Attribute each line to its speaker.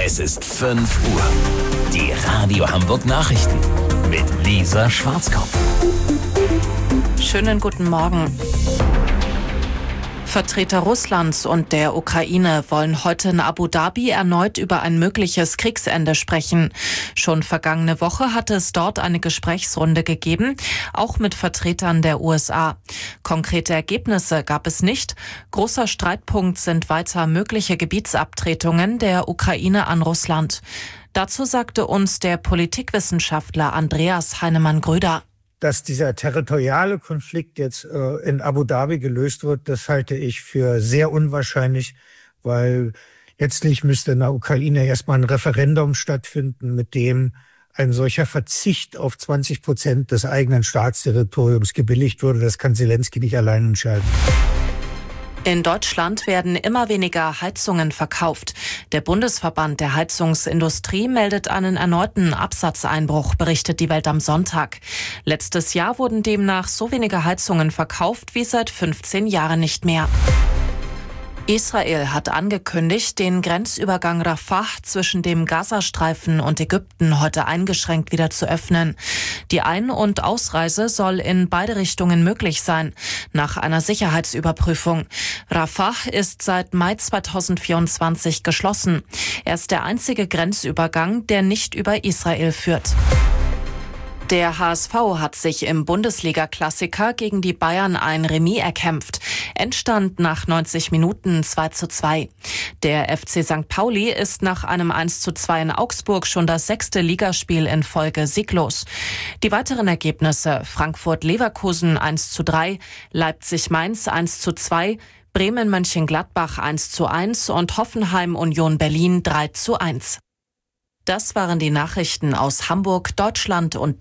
Speaker 1: Es ist 5 Uhr. Die Radio Hamburg Nachrichten mit Lisa Schwarzkopf.
Speaker 2: Schönen guten Morgen. Vertreter Russlands und der Ukraine wollen heute in Abu Dhabi erneut über ein mögliches Kriegsende sprechen. Schon vergangene Woche hatte es dort eine Gesprächsrunde gegeben, auch mit Vertretern der USA. Konkrete Ergebnisse gab es nicht. Großer Streitpunkt sind weiter mögliche Gebietsabtretungen der Ukraine an Russland. Dazu sagte uns der Politikwissenschaftler Andreas Heinemann-Gröder.
Speaker 3: Dass dieser territoriale Konflikt jetzt in Abu Dhabi gelöst wird, das halte ich für sehr unwahrscheinlich, weil letztlich müsste in der Ukraine erstmal ein Referendum stattfinden, mit dem ein solcher Verzicht auf 20% des eigenen Staatsterritoriums gebilligt würde. Das kann Zelensky nicht allein entscheiden.
Speaker 2: In Deutschland werden immer weniger Heizungen verkauft. Der Bundesverband der Heizungsindustrie meldet einen erneuten Absatzeinbruch, berichtet die Welt am Sonntag. Letztes Jahr wurden demnach so wenige Heizungen verkauft wie seit 15 Jahren nicht mehr. Israel hat angekündigt, den Grenzübergang Rafah zwischen dem Gazastreifen und Ägypten heute eingeschränkt wieder zu öffnen. Die Ein- und Ausreise soll in beide Richtungen möglich sein, nach einer Sicherheitsüberprüfung. Rafah ist seit Mai 2024 geschlossen. Er ist der einzige Grenzübergang, der nicht über Israel führt. Der HSV hat sich im Bundesliga-Klassiker gegen die Bayern ein Remis erkämpft. Endstand nach 90 Minuten 2:2. Der FC St. Pauli ist nach einem 1:2 in Augsburg schon das 6. Ligaspiel in Folge sieglos. Die weiteren Ergebnisse: Frankfurt-Leverkusen 1:3, Leipzig-Mainz 1:2, Bremen-Mönchengladbach 1:1 und Hoffenheim-Union Berlin 3:1. Das waren die Nachrichten aus Hamburg, Deutschland und